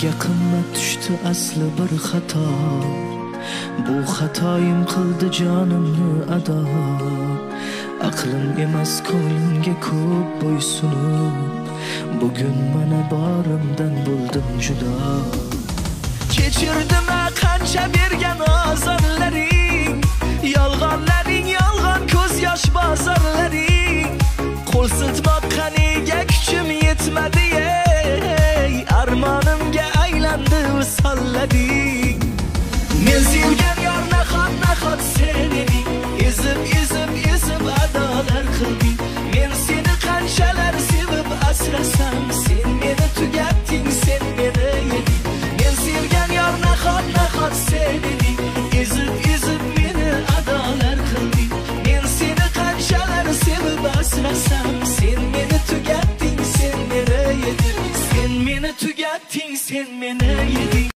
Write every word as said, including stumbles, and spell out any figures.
Menga qimmat tushdi asli bir xato. Bu xatoyim qildi jonimni ado. Aqlim emas ko'nglimga ko'p bo'ysunib, bugun mana borimdan bo'ldim judo. Kechirdim qancha bergan azorlaring, yolg'onlaring yolg'on ko'z yosh bozorlaring. Qo'l siltmoqqa nega kuchim yetmadi ey, armonimga aylandi usollaring. Men sevgan yor nahot nahot sen eding, ezib ezib ezib adolar qilding. Men seni qanchalar sevib asrasam, sen meni tugatding, sen meni yeding. Men sevgan yor nahot nahot sen eding, ezib ezib meni adolar qilding. Men seni qanchalar sevib asrasam, sen meni tugatding, sen meni yeding. Sen meni tugatding, sen meni yeding.